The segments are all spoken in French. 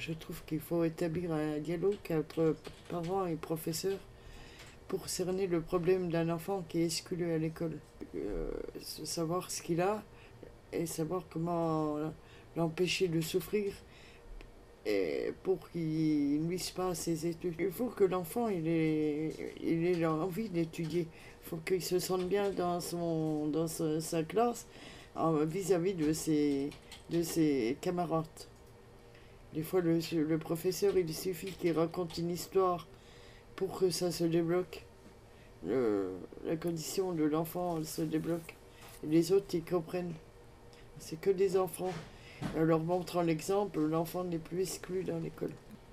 Je trouve qu'il faut établir un dialogue entre parents et professeurs pour cerner le problème d'un enfant qui est exclu à l'école. Savoir ce qu'il a et savoir comment l'empêcher de souffrir et pour qu'il ne nuise pas à ses études. Il faut que l'enfant ait envie d'étudier. Il faut qu'il se sente bien dans sa classe vis-à-vis de ses camarades. Des fois, le professeur, il suffit qu'il raconte une histoire pour que ça se débloque. La condition de l'enfant se débloque. Et les autres, ils comprennent. C'est que des enfants. En leur montrant l'exemple, l'enfant n'est plus exclu dans l'école.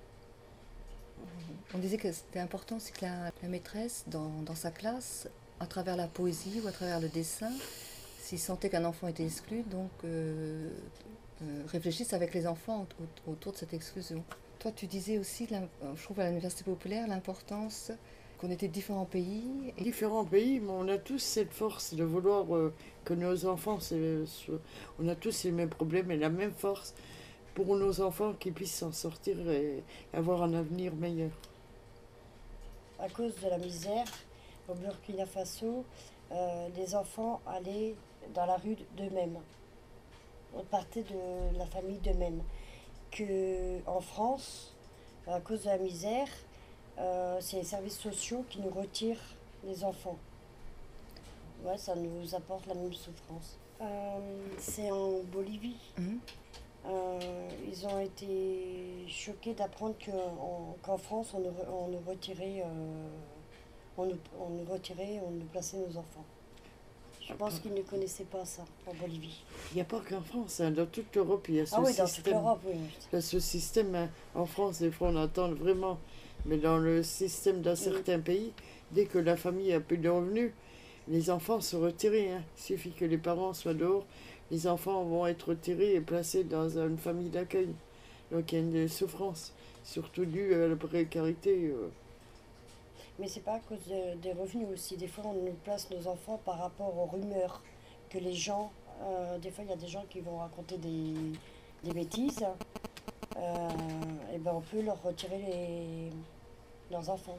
On disait que c'était important, c'est que la maîtresse, dans sa classe, à travers la poésie ou à travers le dessin, s'il sentait qu'un enfant était exclu, donc réfléchisse avec les enfants autour de cette exclusion. Toi, tu disais aussi, je trouve à l'Université populaire, l'importance qu'on était de différents pays. Différents pays, mais on a tous cette force de vouloir que nos enfants, on a tous les mêmes problèmes et la même force pour nos enfants qu'ils puissent s'en sortir et avoir un avenir meilleur. À cause de la misère, au Burkina Faso, les enfants allaient dans la rue d'eux-mêmes. On partait de la famille d'eux-mêmes. En France, à cause de la misère, c'est les services sociaux qui nous retirent les enfants. Ouais, ça nous apporte la même souffrance. C'est en Bolivie. Ils ont été choqués d'apprendre qu'en France, on nous retirait, on nous plaçait nos enfants. Je pense qu'ils ne connaissaient pas ça en Bolivie. Il n'y a pas qu'en France, hein, dans toute l'Europe, il y a ce système. Ah oui, système. dans toute l'Europe, oui. Il y a ce système, hein. En France, des fois, on attend vraiment. Mais dans le système d'un certain pays, dès que la famille a plus de revenus, les enfants sont retirés. Hein. Il suffit que les parents soient dehors, les enfants vont être retirés et placés dans une famille d'accueil. Donc il y a une souffrance, surtout due à la précarité. Mais c'est pas à cause des revenus aussi. Des fois, on nous place nos enfants par rapport aux rumeurs que les gens... des fois, il y a des gens qui vont raconter des bêtises. Et ben on peut leur retirer leurs enfants.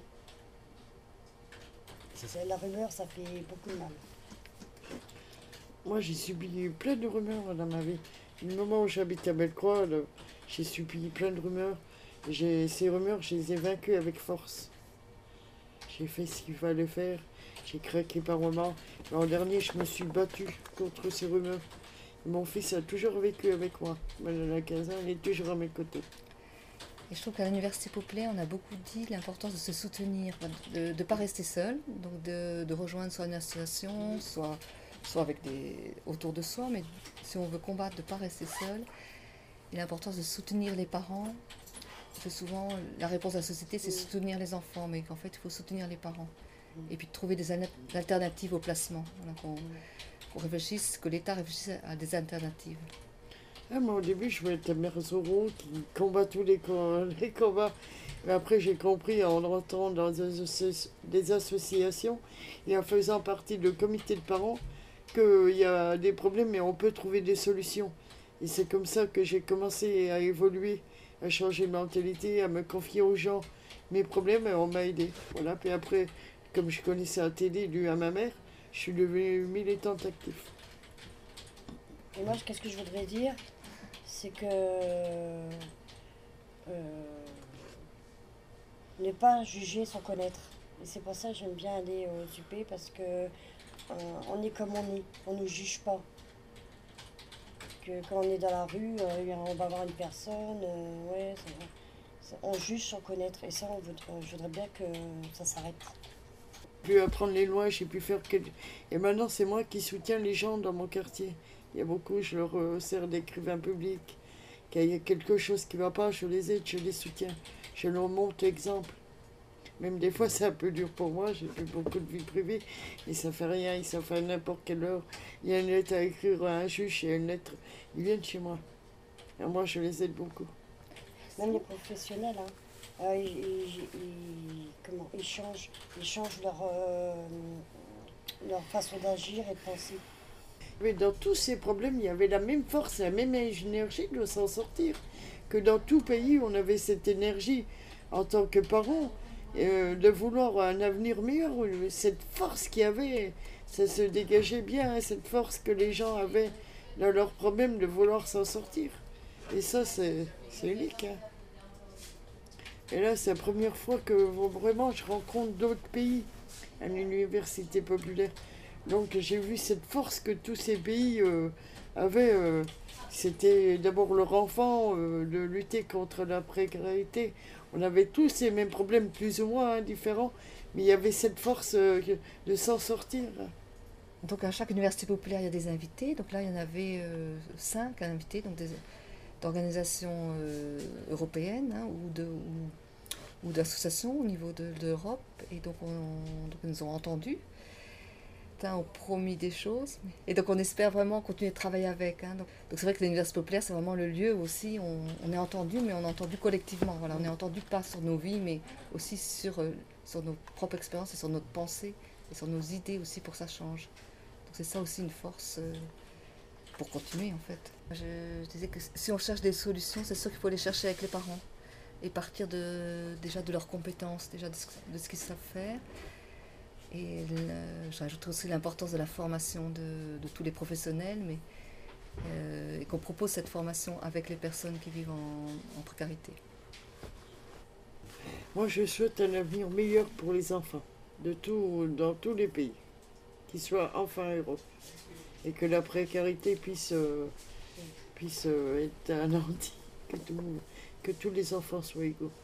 La rumeur, ça fait beaucoup de mal. Moi, j'ai subi plein de rumeurs dans ma vie. Du moment où j'habite à Bellecroix, j'ai subi plein de rumeurs. Ces rumeurs, je les ai vaincues avec force. J'ai fait ce qu'il fallait faire. J'ai craqué par moments. L'an dernier, je me suis battue contre ces rumeurs. Mon fils a toujours vécu avec moi. Il a 15 ans, il est toujours à mes côtés. Et je trouve qu'à l'Université populaire, on a beaucoup dit l'importance de se soutenir, de ne pas rester seul, donc de rejoindre soit une association, soit avec autour de soi, mais si on veut combattre, de ne pas rester seul. Et l'importance de soutenir les parents, parce que souvent, la réponse de la société, c'est soutenir les enfants, mais qu'en fait, il faut soutenir les parents. Et puis de trouver des alternatives au placement. Voilà, qu'on réfléchisse, que l'État réfléchisse à des alternatives. Moi, au début, je voulais être mère Zorro qui combat tous les combats. Mais après, j'ai compris en rentrant dans des associations et en faisant partie du comité de parents qu'il y a des problèmes, mais on peut trouver des solutions. Et c'est comme ça que j'ai commencé à évoluer, à changer de mentalité, à me confier aux gens mes problèmes, et on m'a aidé. Voilà. Puis après, comme je connaissais la télé dû à ma mère, je suis devenue militante active. Et moi, qu'est-ce que je voudrais dire, c'est que ne pas juger sans connaître. Et c'est pour ça que j'aime bien aller au UP, parce que on est comme on ne juge pas. Que quand on est dans la rue, on va voir une personne, on juge sans connaître. Et ça, je voudrais bien que ça s'arrête. J'ai pu apprendre les lois, j'ai pu faire... Et maintenant, c'est moi qui soutiens les gens dans mon quartier. Il y a beaucoup, je leur sers d'écrivain public. Qu'il y a quelque chose qui ne va pas, je les aide, je les soutiens. Je leur montre l'exemple. Même des fois, c'est un peu dur pour moi, j'ai fait beaucoup de vie privée. Et ça fait rien, ils savent faire n'importe quelle heure. Il y a une lettre à écrire à un juge, il y a une lettre... Ils viennent chez moi. Et moi, je les aide beaucoup. Même les professionnels, hein, ils changent leur façon d'agir et de penser. Mais dans tous ces problèmes, il y avait la même force et la même énergie de s'en sortir. que dans tout pays, on avait cette énergie en tant que parents, de vouloir un avenir meilleur, cette force qu'il y avait, ça se dégageait bien, hein, cette force que les gens avaient dans leurs problèmes de vouloir s'en sortir. Et ça, c'est unique. Hein. Et là, c'est la première fois que vraiment je rencontre d'autres pays à l'université populaire. Donc j'ai vu cette force que tous ces pays avaient. C'était d'abord leur enfant, de lutter contre la précarité. On avait tous les mêmes problèmes, plus ou moins différents, mais il y avait cette force de s'en sortir. Donc à chaque université populaire, il y a des invités. Donc là, il y en avait 5 invités, donc d'organisations européennes hein, ou d'associations au niveau de l'Europe. Et donc, ils nous ont entendus, ont promis des choses. Et donc on espère vraiment continuer de travailler avec. Hein. Donc c'est vrai que l'université populaire, c'est vraiment le lieu où aussi on est entendu, mais on est entendu collectivement. Voilà, on est entendu pas sur nos vies, mais aussi sur nos propres expériences et sur notre pensée et sur nos idées aussi pour que ça change. Donc c'est ça aussi une force pour continuer en fait. Je disais que si on cherche des solutions, c'est sûr qu'il faut les chercher avec les parents et partir déjà de leurs compétences, déjà de ce qu'ils savent faire. Et j'ajoute aussi l'importance de la formation de tous les professionnels, et qu'on propose cette formation avec les personnes qui vivent en précarité. Moi, je souhaite un avenir meilleur pour les enfants, dans tous les pays, qu'ils soient enfants et heureux, et que la précarité puisse être anéantie, que tous les enfants soient égaux.